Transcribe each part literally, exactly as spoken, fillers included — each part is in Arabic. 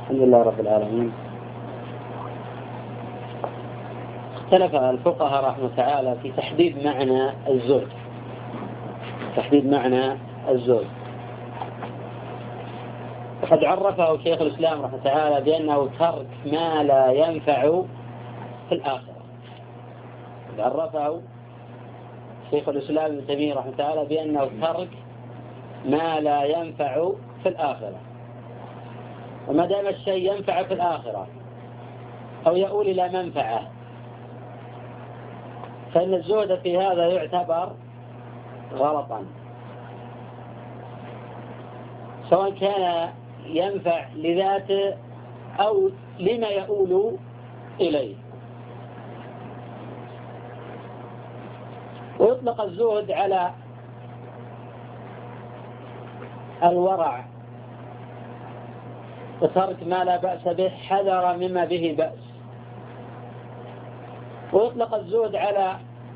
الحمد لله رب العالمين. اختلف الفقهاء رحمه الله تعالى في تحديد معنى الزهد تحديد معنى الزهد وقد عرفه شيخ الإسلام رحمه الله تعالى بأنه ترك ما لا ينفع في الآخرة. قد عرفه شيخ الإسلام ابن تيمية رحمه الله تعالى بأنه ترك ما لا ينفع في الآخرة. وما دام الشيء ينفع في الآخرة أو يؤول إلى منفعة فإن الزهد في هذا يعتبر غلطا، سواء كان ينفع لذاته أو لما يؤول إليه. ويطلق الزهد على الورع وترك ما لا بأس به حذر مما به بأس. ويطلق الزهد على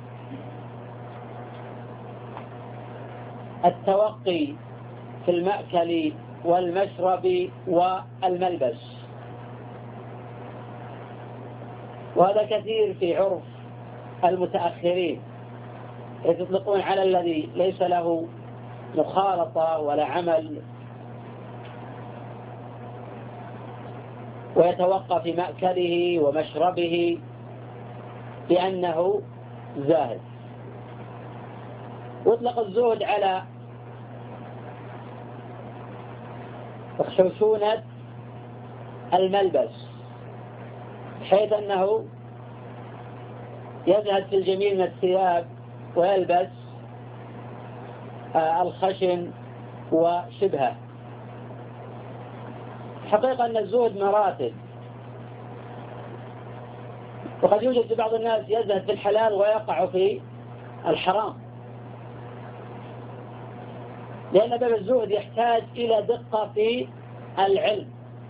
التوقي في المأكل والمشرب والملبس، وهذا كثير في عرف المتأخرين يطلقون على الذي ليس له مخالطة ولا عمل ويتوقف في مأكله ومشربه بأنه زاهد. واطلق الزهد على خشونة الملبس، حيث أنه يزهد في الجميل من الثياب ويلبس الخشن وشبهه. حقيقة أن الزهد مراتب، وقد يوجد بعض الناس يزهد في الحلال ويقع في الحرام، لأن باب الزهد يحتاج إلى دقة في العلم،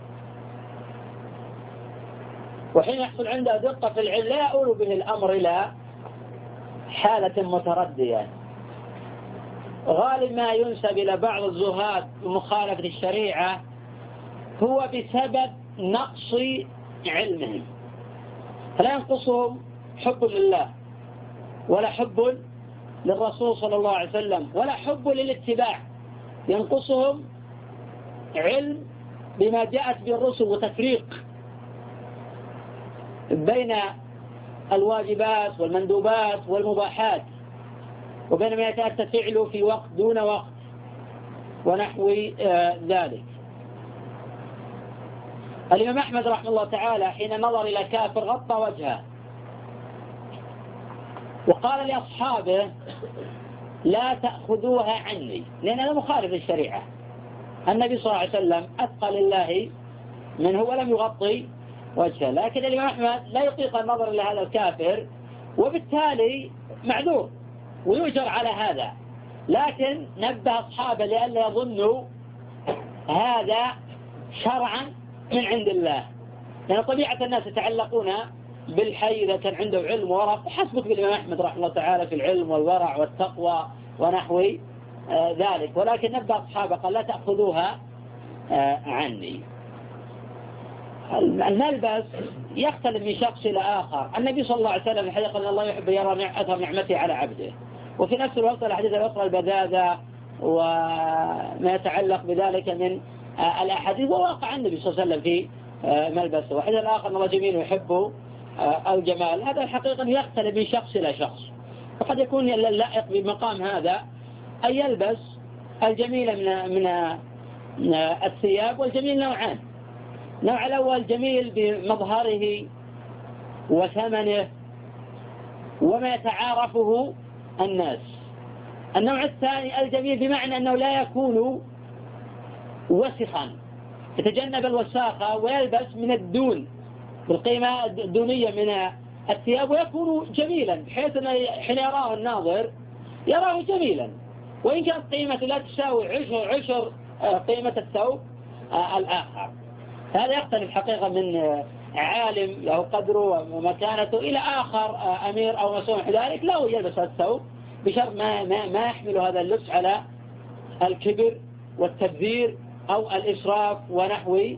وحين يحصل عنده دقة في العلم لا يؤول به الأمر إلى حالة متردية. غالب ما ينسب إلى بعض الزهاد بمخالفة الشريعة هو بسبب نقص علمهم، فلا ينقصهم حب لله ولا حب للرسول صلى الله عليه وسلم ولا حب للاتباع، ينقصهم علم بما جاءت به الرسل وتفريق بين الواجبات والمندوبات والمباحات، وبين ما يتأتى فعله في وقت دون وقت ونحو ذلك. الإمام أحمد رحمه الله تعالى حين نظر إلى كافر غطى وجهه وقال لأصحابه لا تأخذوها عني، لأن هذا مخالف للشريعة. النبي صلى الله عليه وسلم أثقل الله منه ولم يغطي وجهه، لكن الإمام أحمد لا يطيق النظر إلى هذا الكافر، وبالتالي معذور ويؤجر على هذا، لكن نبه أصحابه لئلا يظنوا هذا شرعا من عند الله، لأن طبيعة الناس يتعلقون بالحي إذا كان عنده علم وورع، وحسبك بالإمام أحمد رحمه الله تعالى في العلم والورع والتقوى ونحو ذلك، ولكن نبه أصحابه قال لا تأخذوها عني. الملبس يختلف من شخص إلى آخر. النبي صلى الله عليه وسلم الحديث قال الله يحب يرى أثر نعمته على عبده، وفي نفس الوقت الحديث الأخرى البذاذة وما يتعلق بذلك من الأحاديث وواقع النبي صلى الله عليه وسلم في ملبسه. وحديث الآخر أن الله جميل يحب الجمال. هذا الحقيقة يختلف من شخص إلى شخص، وقد يكون اللائق بمقام هذا أن يلبس الجميل من من الثياب، والجميل نوعان. النوع الأول جميل بمظهره وثمنه وما يتعارفه الناس. النوع الثاني الجميل بمعنى أنه لا يكون وسخا، يتجنب الوساخة ويلبس من الدون بالقيمة الدونية من الثياب، ويكون جميلا بحيث أنه حين يراه الناظر يراه جميلا، وإن كانت قيمته لا تساوي عشر عشر قيمة الثوب الآخر. هذا يختلف حقيقة من عالم له قدره ومكانته إلى آخر أمير أو مسؤول ذلك له يلبس الثوب بشرط ما, ما, ما يحمل هذا اللبس على الكبر والتبذير أو الإسراف ونحو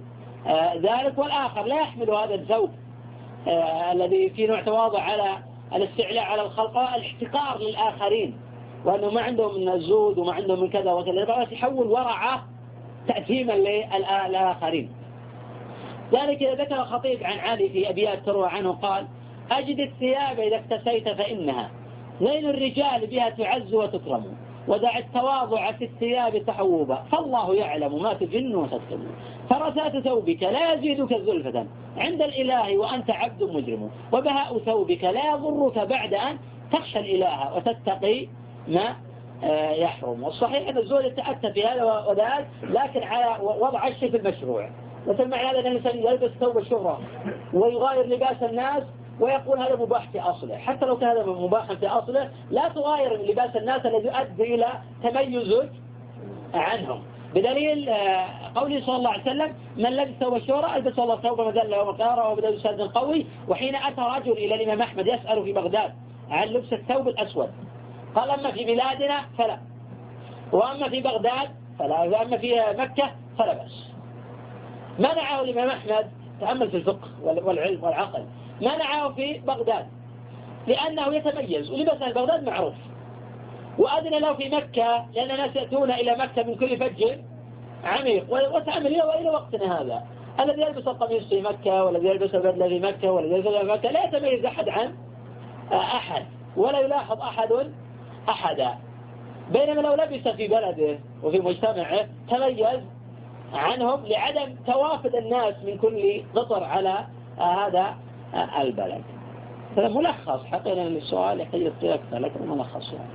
آه ذلك، والآخر لا يحمل هذا الذوق آه الذي فيه نوع تواضع على الاستعلاء على الخلق، الاحتقار للآخرين، وأنه ما عندهم من الزود وما عندهم من كذا وكذا، بس يحول ورعه تأثيما للآخرين. ذلك إذا ذكر الخطيب عن علي في أبيات تروى عنه قال: أجد الثياب إذا اكتسيت فإنها نيل الرجال بها تعز وتكرم، ودع التواضع في الثياب تحوبا، فالله يعلم ما تجن وتكتم، فرسات ثوبك لا يزيدك زلفة عند الإله وأنت عبد مجرم، وبهاء ثوبك لا يضرك بعد أن تخشى الإله وتتقي ما يحرم. والصحيح أن الزول يتأتى في هذا وذاك، لكن على وضع الشيء في المشروع. مثل معنى هذا أن الإنسان يلبس ثوب الشهرة ويغاير لباس الناس ويقول هذا مباح في أصله، حتى لو كان هذا مباحا في أصله لا تغاير لباس الناس الذي يؤدي إلى تميزك عنهم. بدليل قوله صلى الله عليه وسلم: من لبس ثوب الشهرة ألبس الله ثوب مذلة يوم القيامة وبدأ يساد قوي. وحين أتى رجل إلى الإمام أحمد يسأل في بغداد عن لبس الثوب الأسود قال: أما في بلادنا فلا، وأما في بغداد فلا، وأما في مكة فلا بأس. منعه الإمام أحمد، تأمل في الفقه والعلم والعقل، منعه في بغداد لأنه يتميز، ولبس بغداد معروف، وأذن له في مكة لأن الناس يأتون إلى مكة من كل فج عميق. وتأمل إلى وقتنا هذا الذي يلبس القميص في مكة والذي يلبس البدلة في مكة والذي يلبس في مكة لا يتميز أحد عن أحد، ولا يلاحظ أحد أحدا، بينما لو لبس في بلده وفي مجتمعه تميز عنهم لعدم توافد الناس من كل قطر على هذا البلد. هذا ملخص حقيقة للسؤال، يحتاج أكثر لكن ملخص يعني.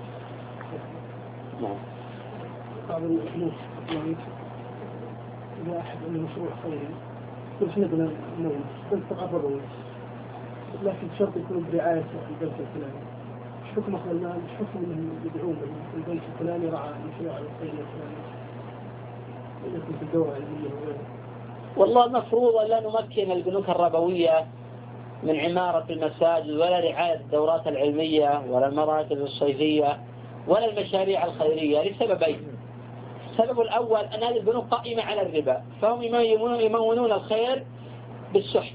نعم. بعض الناس إذا أحد عنده مشروع خيري كل نقل النوم تنتقى بالروح، لكن شرط يكون برعاية البنك الفلاني. مش حكم أخذ المال، مش حكم أنهم يدعون البنك الفلاني رعى المشروع الخيري الفلاني يكون في الدورة العلمية وغيره. والله المفروض أن لا نمكن البنوك الربوية من عمارة المساجد ولا رعاية الدورات العلمية ولا المراكز الصيفية ولا المشاريع الخيرية لسببين. السبب الأول أن هذه البنوك قائمة على الربا، فهم يمونون الخير بالسحت.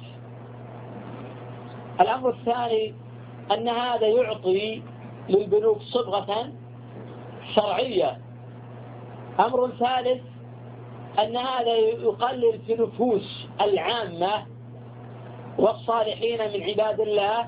الأمر الثاني أن هذا يعطي للبنوك صبغة شرعية. أمر ثالث أن هذا يقلل في نفوس العامة والصالحين من عباد الله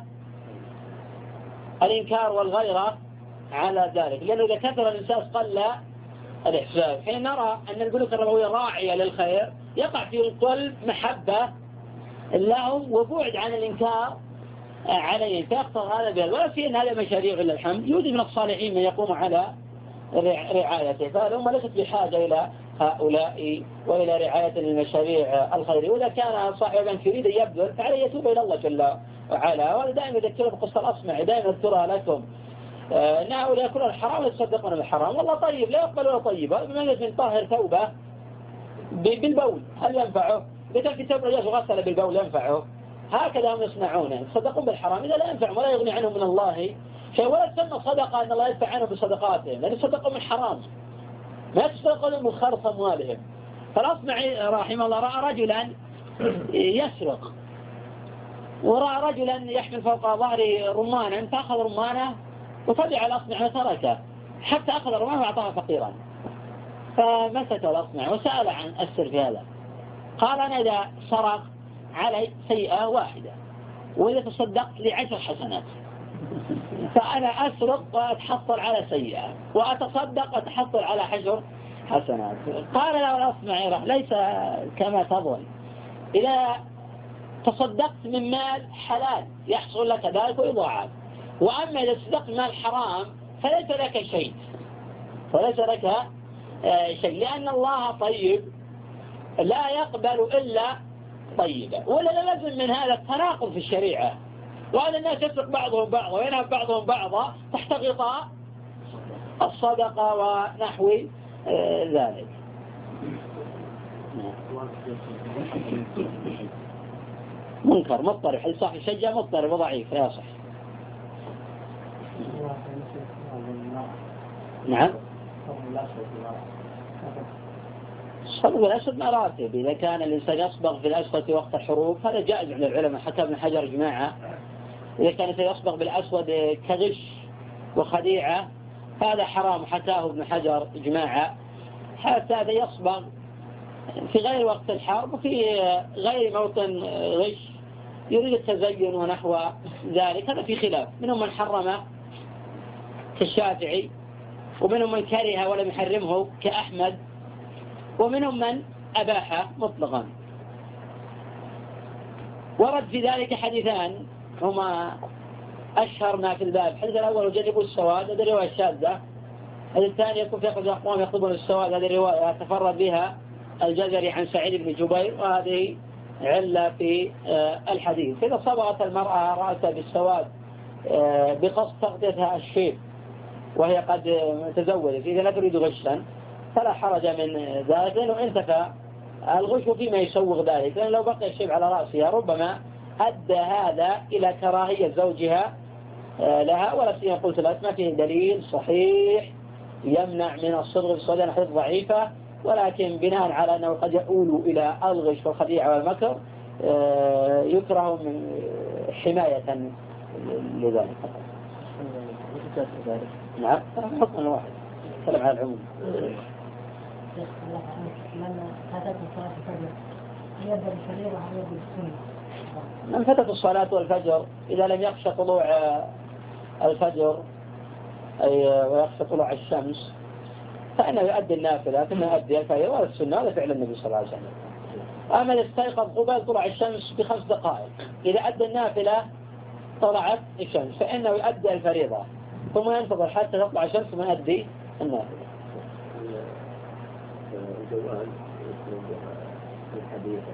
الإنكار والغيرة على ذلك، لأنه إذا كثر الإنسان قل الإحسان. حين نرى أن البنوك الربوية راعية للخير يقع في القلب محبة لهم وبعد عن الإنكار عليه، فيقتضي هذا بهذا. ولا في أن هذا مشاريع إلا الحمد يوجد من الصالحين من يقوم على رعايته، فهم ليست بحاجة إلى هؤلاء وإلى رعاية المشاريع الخيرية. وإذا كان صاحب بنك يريد أن يبذل فعليه يتوب إلى الله جل وعلا. وأنا دائما أذكرها بقصة الأصمعي، دائما أذكرها لكم، أن هؤلاء يأكلون الحرام ويتصدقون بالحرام. والله طيب لا يقبل ولا طيبة، بما من طاهر ثوبه بالبول هل ينفعه؟ إذا كان في ثوب رجاج وغسل بالبول ينفعه؟ هكذا هم يصنعون، يتصدقون بالحرام إذا لا ينفعهم ولا يغني عنهم من الله شيء، ولا تسمى صدقة أن الله يدفع عنهم بصدقاتهم، لأن يتصدقون من حرام، ما يتصدقون من خرص أموالهم. فالأصمعي رحمه الله رأى رجلا يسرق، ورأى رجلا يحمل فوق ظهره رمانا، فأخذ رمانه وتبع الأصمعي وتركه حتى أخذ رمانه وأعطاه فقيرا. فمسك الأصمعي وسأل عن السر في هذا، قال: أنا إذا سرق علي سيئة واحدة وإذا تصدقت لعشر حسنات، فأنا أسرق وأتحصل على سيئة وأتصدق وأتحصل على عشر حسنات. قال له الأصمعي: ليس كما تظن، إذا تصدقت من مال حلال يحصل لك ذلك ويضاعف، وأما إذا تصدقت مال حرام فليس لك شيء، فليس لك شيء، لأن الله طيب لا يقبل إلا طيبة. ولا لازم من هذا التناقض في الشريعة، وهذا الناس يسرق بعضهم بعضا وينهب بعضهم بعضا تحت غطاء الصدقة ونحو ذلك. منكر مضطرب، حديث صحيح يشجع مضطرب وضعيف لا يصح. نعم. الصبغ بالأسود مراتب. إذا كان الإنسان يصبغ في الأسود في وقت الحروب هذا جائز عند العلماء، حتى ابن حجر جماعة. إذا كان يصبغ بالأسود كغش وخديعة هذا حرام، حتاه ابن حجر جماعة. حتى هذا يصبغ في غير وقت الحرب وفي غير موطن غش يريد التزين ونحو ذلك، هذا في خلاف. منهم من حرمه كالشافعي، ومنهم من كره ولم يحرمه كأحمد، ومنهم من أباحه مطلقا. ورد في ذلك حديثان هما أشهر ما في الباب. الحديث الأول وجنبوا السواد، هذه رواية شاذة. الحديث الثاني يكون في أخذ أقوام يخطبون السواد، هذه رواية تفرد بها الجزري عن سعيد بن جبير، وهذه علة في الحديث. فإذا صبغت المرأة رأسها بالسواد بقصد تغطيتها الشيب وهي قد تزوجت، إذا لا تريد غشا فلا حرج من ذلك، لأنه انتفى الغش فيما يسوغ ذلك. لأن لو بقي الشيب على رأسها ربما أدى هذا إلى كراهية زوجها لها، ولا سيما قلت لك ما فيه دليل صحيح يمنع من الصبغ في السودان، حديث ضعيفة، ولكن بناء على أنه قد يؤول إلى الغش والخديعة والمكر يكره من حماية لذلك. نعم حكم واحد سلم على العموم. من فتت الصلاة والفجر إذا لم يخشى طلوع الفجر أي ويخشى طلوع الشمس فإنه يؤدي النافلة ثم يؤدي الفجر، وهذا السنة، هذا فعل النبي صلى الله عليه وسلم. أما يستيقظ قبل طلوع الشمس بخمس دقائق، إذا أدى النافلة طلعت الشمس فإنه يؤدي الفريضة ثم ينتظر حتى تطلع الشمس ثم يؤدي النافلة. الجوال الحديث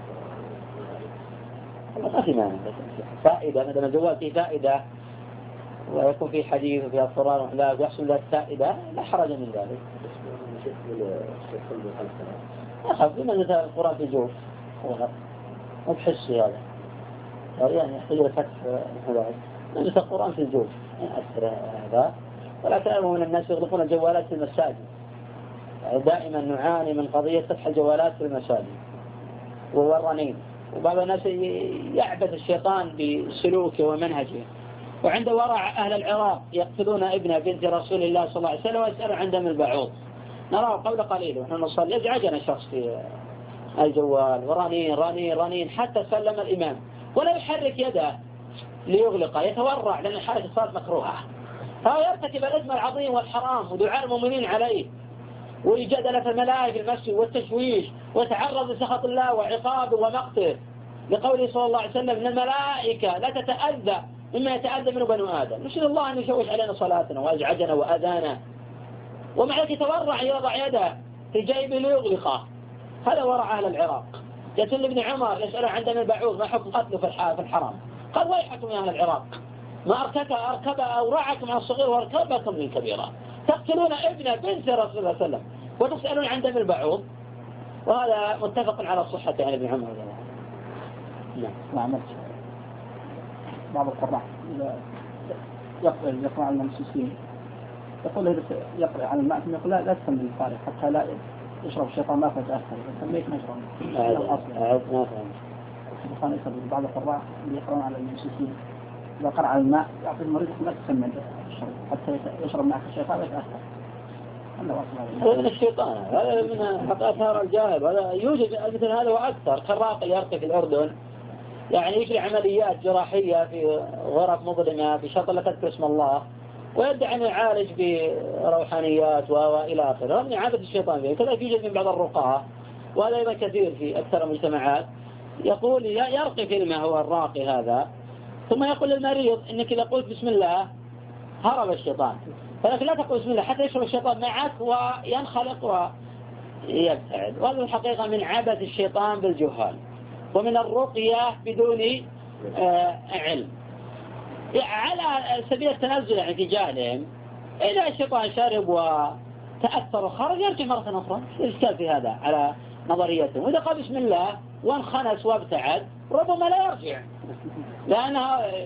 ما في مانع، فائدة ما دام الجوال فيه فائدة ويكون فيه حديث وفيه أسرار ولا يحصل له فائدة لا حرج من ذلك. أخذ لما نزل القرآن في الجوف فقط ما بحسي هذا يعني يحتاج إلى فتح هذا نزل القرآن في الجوف يأثر هذا. ولكن أغلب من الناس يغلقون الجوالات في المساجد، يعني دائما نعاني من قضية فتح الجوالات في المساجد وورنين، وبعض الناس يعبث الشيطان بسلوكه ومنهجه. وعند ورع أهل العراق يقتلون ابن بنت رسول الله صلى الله عليه وسلم ويسألوا عن دم البعوض، نراه قبل قليل ونحن نصلي يزعجنا شخص في الجوال ورنين رنين رنين حتى سلم الإمام ولا يحرك يده ليغلقه، يتورع لأن حالة الصلاة مكروهة، فهو يرتكب الإثم العظيم والحرام ودعاء المؤمنين عليه وإجادة في الملائكة في المسجد والتشويش وتعرض لسخط الله وعقابه ومقته، لقوله صلى الله عليه وسلم إن الملائكة لا تتأذى مما يتأذى منه بنو آدم. نشهد الله أن يشوش علينا صلاتنا وأزعجنا وأذانا، ومع ذلك يتورع يضع يده في جيبه ليغلقه. هذا ورع أهل العراق. يتل ابن عمر يسأله عن دم البعوض ما حكم قتله في الحرام، قال ويحكم يا أهل العراق ما أركك أركب أورعكم عن الصغير وأركبكم من الكبيرة، تقتلون ابن بنت رسول الله صلى الله عليه وسلم وتسألون عن دم البعوض. وهذا متفق على الصحة يعني ابن عمر. نعم نعم. بعض القراء يقرأ يقرأ على المسلمين يقول يقرأ على الماء ثم يقول لا لا تسمي الفارغ حتى لا يشرب الشيطان ما فتأثر سميك نشرب. أعد ما فهم. بعض القراء يقرأون على المسلمين إذا قرأ على الماء يعطي المريض لا تسمي الشرب حتى يشرب معك الشيطان يتأثر. هذا من الشيطان، هذا من أثار الجاهل، هذا يوجد مثل هذا وأكثر. كالراقي يرقي في الأردن يعني يجري عمليات جراحية في غرف مظلمة بشرط لا تذكر اسم الله ويدعي أن يعالج بروحانيات وإلى آخره من عادة الشيطان فيه. كذلك يوجد من بعض الرقاة وهذا أيضا كثير في أكثر المجتمعات، يقول يرقي في الماء هو الراقي هذا ثم يقول للمريض إنك إذا قلت بسم الله هرب الشيطان، فلكن لا تقول بسم الله حتى يشرب الشيطان معك وينخلق ويبتعد. وهذا الحقيقة من عبث الشيطان بالجهال ومن الرقية بدون علم على سبيل التنزل يعني في جهلهم. إذا الشيطان شرب وتأثر وخرج يرجع مرة أخرى، الإشكال في هذا على نظريتهم. وإذا قال بسم الله وانخنس وابتعد ربما لا يرجع لأنه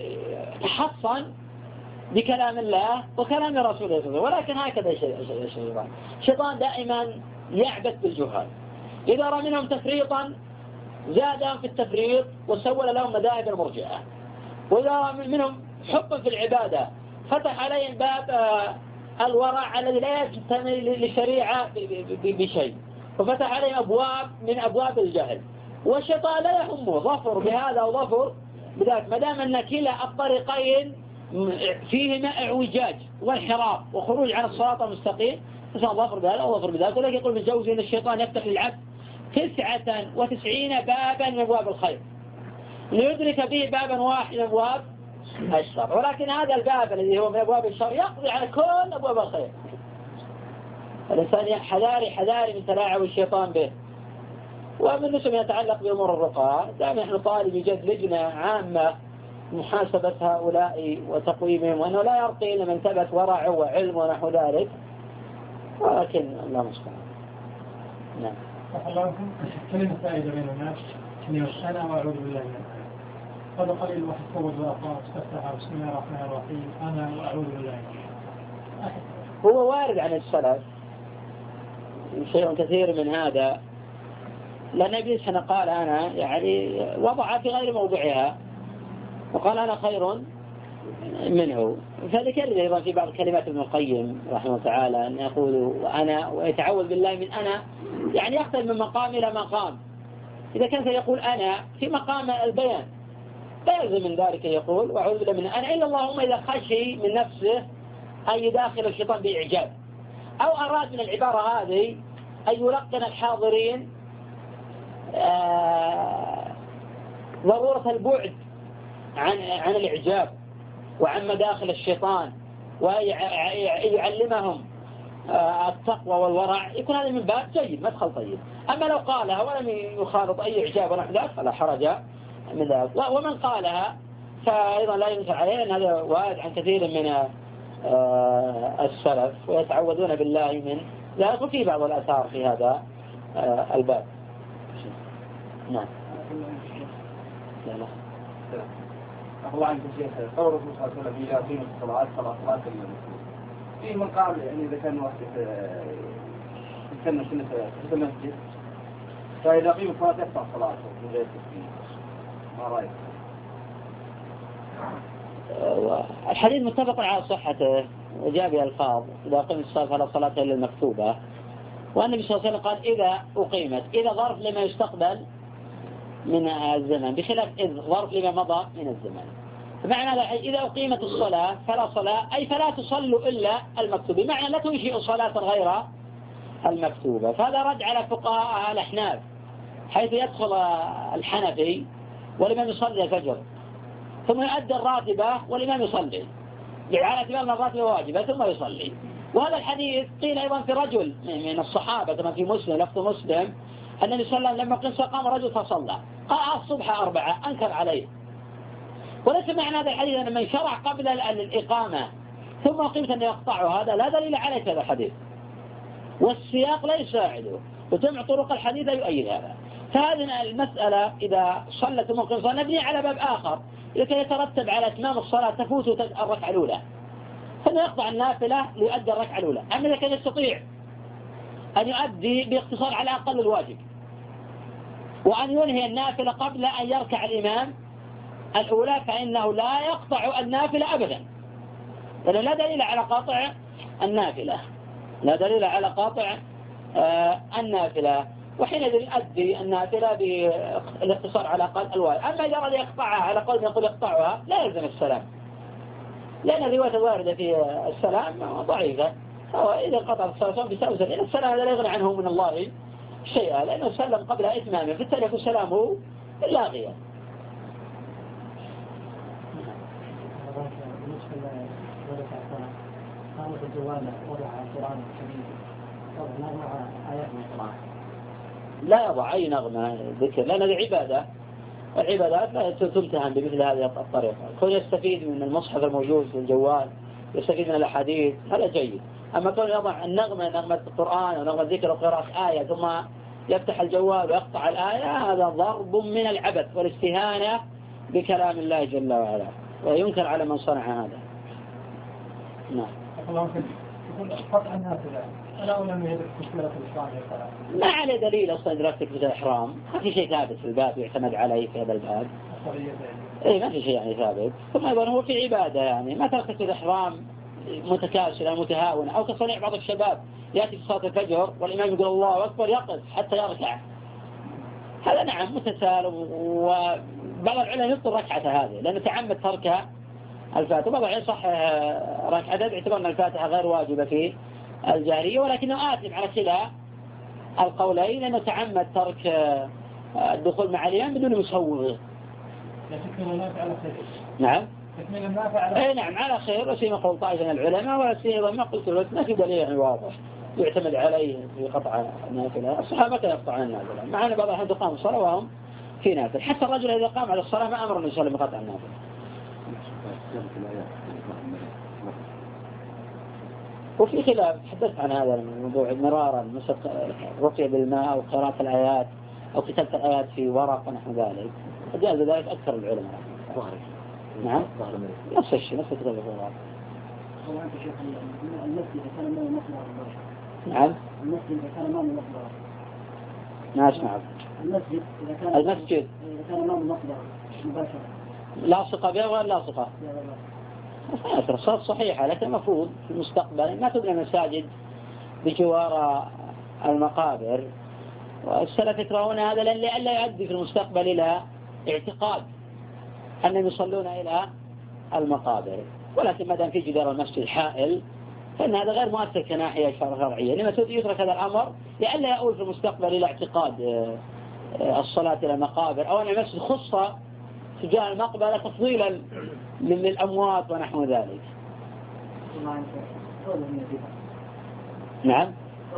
حصن بكلام الله وكلام رسوله. ولكن هكذا الشيطان الشيطان دائما يعبث بالجهال. إذا رأى منهم تفريطا زادهم في التفريط وسول لهم مذاهب المرجئة. وإذا رأى منهم حبا في العبادة فتح عليهم باب الورع الذي لا يجتمع للشريعة بشيء، وفتح عليهم أبواب من أبواب الجهل. والشيطان لا يهمه ظفر بهذا وظفر بذلك، ما دام أن كلا الطريقين فيهما اعوجاج وانحراف وخروج عن الصراط المستقيم، فسان ظفر بهذا وظفر بذلك. ولكن يقول ابن جوزي أن الشيطان يفتح للعبد تسعة وتسعين بابا من أبواب الخير ليدرك به بابا واحد من أبواب الشر، ولكن هذا الباب الذي هو من أبواب الشر يقضي على كل أبواب الخير. الإنسان حذاري حذاري من تلاعب الشيطان به. ومن نسم يتعلق بأمور الرقى، دائما نحن طالب يجد لجنة عامة محاسبة هؤلاء وتقويمهم، وأنه لا يرقي إلا من ثبت ورع وعلم ونحو ذلك، ولكن الله المستعان. نعم. الله كلمة فائدة بين الناس كلمة أنا وأعوذ بالله من الآية. هذا قليل الواحد فوض وأقام استفتح بسم الله الرحمن الرحيم أنا وأعوذ بالله من الآية. هو وارد عن السلف شيء كثير من هذا، لأن ابن سنة قال أنا يعني وضع في غير موضعها وقال أنا خير منه. فذكر أيضا في بعض كلمات ابن القيم رحمه الله تعالى أن يقول أنا ويتعوذ بالله من أنا، يعني يختلف من مقام إلى مقام. إذا كان سيقول أنا في مقام البيان لا يلزم من ذلك يقول وأعوذ بالله من أنا، إلا اللهم إذا خشي من نفسه أن يداخل الشيطان بإعجاب، أو أراد من العبارة هذه أن يلقن الحاضرين آه ضرورة البعد عن عن الإعجاب وعن مداخل الشيطان، ويعلمهم آه التقوى والورع، يكون هذا من باب جيد مدخل طيب. أما لو قالها ولم يخالط أي إعجاب ونحو ذلك فلا حرج من ذلك. ومن قالها فأيضا لا ينكر عليه أن هذا وارد عن كثير من آه السلف ويتعوذون بالله من ذلك، وفي بعض الآثار في هذا آه الباب. نعم. لا لا. الله عنك شيخ، قول الرسول صلى الله عليه وسلم إذا قيمت الصلاة فلا صلاة إلا المسلم. في من قال يعني إذا كان واحد يتكلم سنة في المسجد فإذا قيمت الصلاة يقطع صلاته من غير تسليم، ما رأيك؟ الحديث متفق على صحته وجاء بألفاظ إذا قيمت الصلاة فلا صلاة إلا المكتوبة، والنبي صلى الله عليه وسلم قال إذا أقيمت، إذا ظرف لما يستقبل من الزمن بخلاف إذ ظرف لما مضى من الزمن. بمعنى إذا أقيمت الصلاة فلا صلاة أي فلا تصلوا إلا المكتوبة، بمعنى لا تنشئوا صلاة غير المكتوبة. فهذا رد على فقهاء الأحناف حيث يدخل الحنفي والإمام يصلي الفجر ثم يؤدي الراتبة والإمام يصلي، على اعتبار أن الراتبة واجبة ثم يصلي. وهذا الحديث قيل أيضا في رجل من الصحابة كما في مسلم لفظ مسلم أن النبي صلى الله عليه وسلم لما قيل قام رجل فصلى قال الصبح أربعة أنكر عليه. وليس معنى هذا الحديث أن من شرع قبل الإقامة ثم قيمت أن يقطعه، هذا لا دليل عليه هذا الحديث، والسياق لا يساعده، وجمع طرق الحديث يؤيد هذا. فهذه المسألة إذا صلت ثم قيمت صلاة نبني على باب آخر لكي يترتب على إتمام الصلاة تفوت الركعة الأولى، فإنه يقطع النافلة ليؤدي الركعة الأولى. أما إذا كان يستطيع أن يؤدي باختصار على أقل الواجب وأن ينهي النافلة قبل أن يركع الإمام الأولى فإنه لا يقطع النافلة أبدا، لأنه لا دليل على قاطع النافلة، لا دليل على قاطع آه النافلة، وحينئذ يؤدي النافلة بالاقتصار على أقل الواجب. أما إذا أراد يقطعها على قول من يقول يقطعها لا يلزم السلام، لأن الرواية الواردة في السلام ضعيفة. هو إذا قطع الصلاة بسوسة إلى السلام لا يغني عنه من الله شيئا، لأنه سلم قبل إتمامه فالتالي يكون سلامه لاغيا. لا يضع أي نغمة ذكر، لأن هذه عبادة، والعبادات لا تمتهن بمثل هذه الطريقة. كون يستفيد من المصحف الموجود في الجوال، يستفيد من الأحاديث، هذا جيد. أما كون يضع النغمة نغمة القرآن ونغمة ذكر وقراءة آية ثم يفتح الجوال ويقطع الآية، هذا ضرب من العبث والاستهانة بكلام الله جل وعلا، وينكر على من صنع هذا. نعم. قطع النافلة ألا ولم يدرك تكبيرة الإحرام يقرأ؟ ما عليه دليل أصلا إدراك تكبيرة الإحرام، ما في شيء ثابت في الباب يعتمد عليه في هذا الباب. إيه ما في شيء يعني ثابت. ثم أيضا هو في عبادة يعني ما ترك تكبيرة الإحرام متكاسلا متهاونا أو كصنيع بعض الشباب يأتي في صلاة الفجر والإمام يقول الله أكبر يقف حتى يركع. هذا نعم متسال، وبعض العلماء يبطل ركعته هذه لأنه تعمد تركها الفاتحة، وبعض العلماء صح ركعته باعتبار أن الفاتحة غير واجبة في الجارية، ولكنه آثم على كلا القولين لأنه تعمد ترك الدخول مع الإمام بدون مسوغ. نعم تكمل النافع على خير. نعم على خير، وسيما قول طائفة من العلماء، وسيما ما قلت له ما في دليل يعني واضح يعتمد عليه في قطع النافلة. الصحابة كانوا يقطعون النافلة، مع أن بعض الأحيان تقام الصلاة وهم في نافلة. حتى الرجل إذا قام على الصلاة ما أمر أن يصلي بقطع النافلة. وفي خلاف حدثت عن هذا الموضوع مرارا، مثل رقية بالماء أو قراءة الآيات أو كتابة الآيات في ورق ونحو ذلك، فجاز ذلك أكثر العلماء. نعم نفس الشيء نفس كتابة الورق. هو أنت شيخ المسجد إذا كان ما مصدر. نعم المسجد إذا كان ما مصدر. ما أسمع. المسجد إذا كان المسجد إذا كان ما مصدر مباشرة. لاصقة بها ولا لاصقة؟ الصلاة صحيحة، لكن المفروض في المستقبل ما تبنى مساجد بجوار المقابر، والسلف يكرهون هذا لئلا يؤدي في المستقبل إلى اعتقاد أنهم يصلون إلى المقابر. ولكن ما دام في جدار المسجد حائل فإن هذا غير مؤثر كناحية شرعية، لما يترك هذا الأمر لئلا يؤول في المستقبل إلى اعتقاد الصلاة إلى المقابر، أو أن المسجد خصة تجاه المقبرة تفضيلا للأموات ونحو ذلك. نعم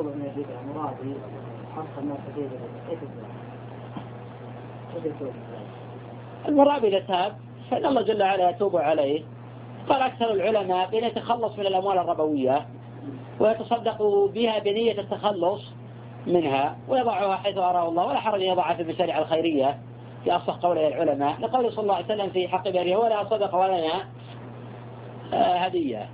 المرابي إذا تاب فإن الله جل وعلا يتوب عليه. قال أكثر العلماء بأن يتخلص من الأموال الربوية ويتصدق بها بنية التخلص منها ويضعها حيث أراه الله، ولا حرج يضعها في المشاريع الخيرية في أصح قوله العلماء، لقوله صلى الله عليه وسلم في حق باريه ولا صدق ولا هدية.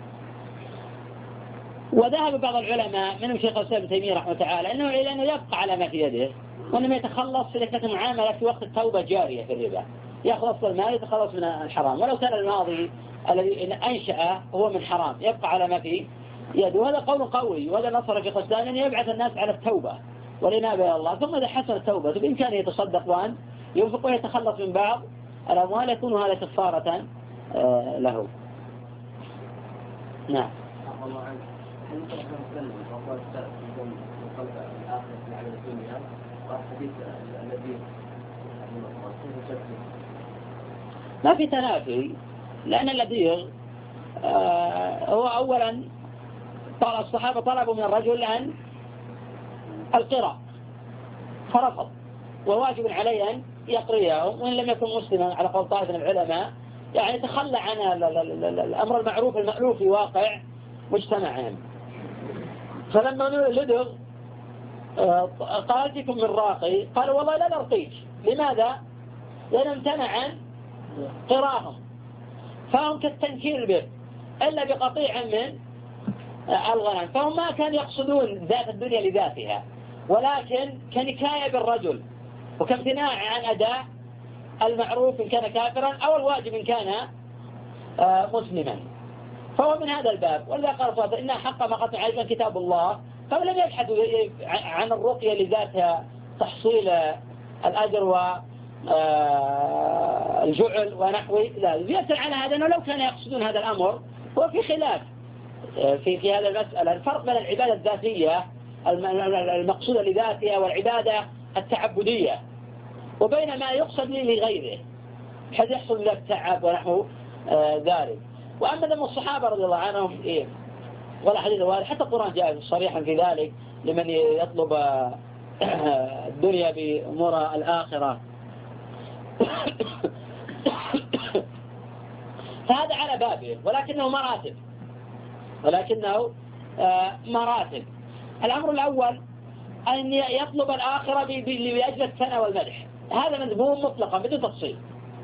وذهب بعض العلماء منهم شيخ الإسلام ابن تيمية رحمه الله تعالى أنه لأنه يبقى على ما في يده، وأنه يتخلص إذا كانت معاملة في وقت التوبة جارية في الربا، يأخذ أصل المال يتخلص من الحرام، ولو كان الماضي الذي أنشأه هو من حرام يبقى على ما في يده. وهذا قول قوي، وهذا نصر في قسطان أن يبعث الناس على التوبة والإنابة إلى الله، ثم إذا حسن التوبة بإمكانه يتصدق وأن ينفق ويتخلص من بعض الأموال يكون هذا كفارة له. نعم. ما في تنافي، لأن الذي آه هو أولا طال الصحابة طلبوا من الرجل أن القراء فرفض، وواجب عليه أن يقريهم وإن لم يكن مسلما على قول طائفة من العلماء، يعني تخلى عن الأمر المعروف المألوف في واقع مجتمعهم. فلما لدغ قال فيكم من راقي، قالوا والله لا نرقيك. لماذا؟ لأنه امتنع عن قراهم، فهم كالتنكير به إلا بقطيع من الغنم، فهم ما كانوا يقصدون ذات الدنيا لذاتها، ولكن كنكاية بالرجل وكامتناع عن أداء المعروف إن كان كافرا أو الواجب إن كان مسلما. فهو من هذا الباب. ولذا قال صلى الله عليه وسلم إن حق ما قطع عليكم كتاب الله، فلم يبحثوا عن الرقية لذاتها تحصيل الأجر والجعل ونحوه، لا يأتي على هذا أنه لو كان يقصدون هذا الأمر هو في خلاف في في هذا المسألة، الفرق بين العبادة الذاتية المقصودة لذاتها والعبادة التعبدية، وبين ما يقصد لغيره بحيث يحصل له التعب ونحو ذلك. وأما ذم الصحابة رضي الله عنهم إيه ولا حديث وارد، حتى القرآن جاء صريحا في ذلك لمن يطلب الدنيا بأمور الآخرة. فهذا على بابه، ولكنه مراتب ولكنه مراتب. الأمر الأول أن يطلب الآخرة لأجل الثناء والمدح، هذا مذموم مطلقا بدون تفصيل.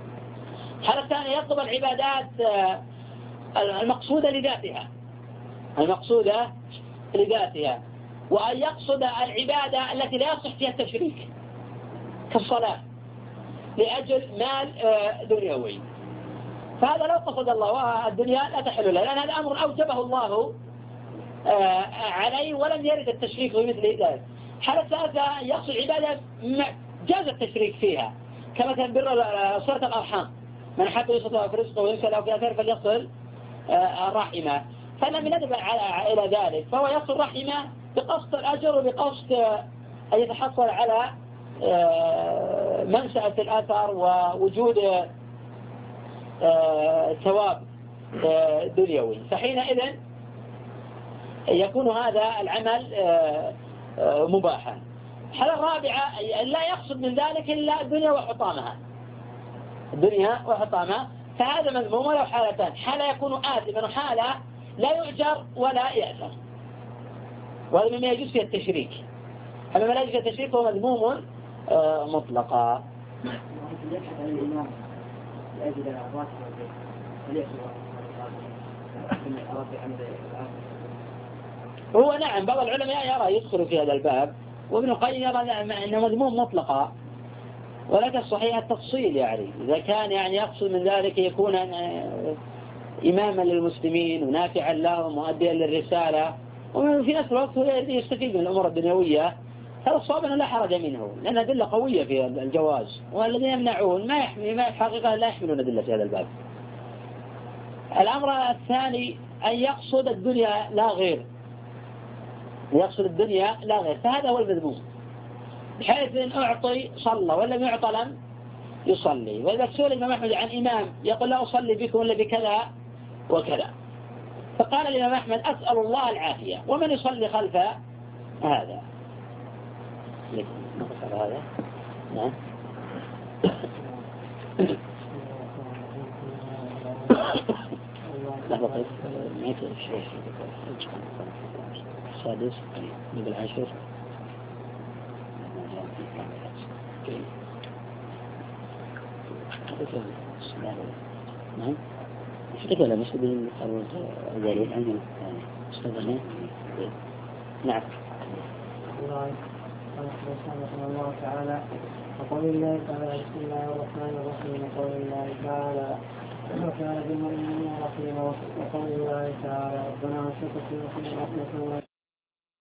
الحالة الثانية يطلب العبادات المقصودة لذاتها، المقصودة لذاتها، وأن يقصد العبادة التي لا يصح فيها التشريك كالصلاة لأجل مال دنيوي، فهذا لو قصد الله الدنيا لا تحل له، لأن هذا أمر أوجبه الله عليه ولم يرد التشريك في مثل ذلك. حالة ثالثة يقصد عبادة جاز التشريك فيها، كمثلا بر صلة الأرحام، من حب يصل في رزقه ويمسى له في أثار فليصل الرحمة، فلم يندب إلى ذلك، فهو يصل رحمة بقصد الأجر وبقصد أن يتحصل على منشأة الأثر ووجود ثواب دنيوي، فحينئذ يكون هذا العمل مباحا. الحالة الرابعة لا يقصد من ذلك إلا الدنيا وحطامها، الدنيا وحطامها، فهذا مذموم. له حالتان: حالة يكون آثما، وحالة لا يؤجر ولا يأثر، وهذا مما يجوز فيه التشريك. أما ما لا يجوز فيه التشريك هو مذموم مطلقا. يبحث عن الإمام لأجل راتب البيت وليس هو نعم، بعض العلماء يرى يدخل في هذا الباب، وابن القيم يرى أنه مذموم مطلقا، ولكن الصحيح التفصيل، يعني إذا كان يعني يقصد من ذلك يكون إماما للمسلمين ونافعا لهم مؤديا للرسالة، وفي نفس الوقت هو يستفيد من الأمور الدنيوية، هذا الصواب أنه لا حرج منه، لأن أدلة قوية في الجواز، والذين يمنعون ما يحمل ما حقيقة لا يحملون أدلة في هذا الباب. الأمر الثاني أن يقصد الدنيا لا غير، يقصد الدنيا لا غير، فهذا هو المذموم، بحيث إن أعطي صلى ولم يعطى لم يصلي. وإذا سئل الإمام أحمد عن إمام يقول لا أصلي بكم إلا بكذا وكذا، فقال الإمام أحمد أسأل الله العافية، ومن يصلي خلف هذا نقصر هذا. نعم. لحظة طيب ما يتعرف شيء السادس من العاشر. نعم. اشتغل مش بين القانون الأولين عندنا اشتغلنا. نعم. رحمه الله تعالى. وقول الله تعالى: بسم الله الرحمن الرحيم. وقول الله تعالى: وكان بالمؤمنين رحيما. وقول الله تعالى: ربنا وسعت كل شيء رحمة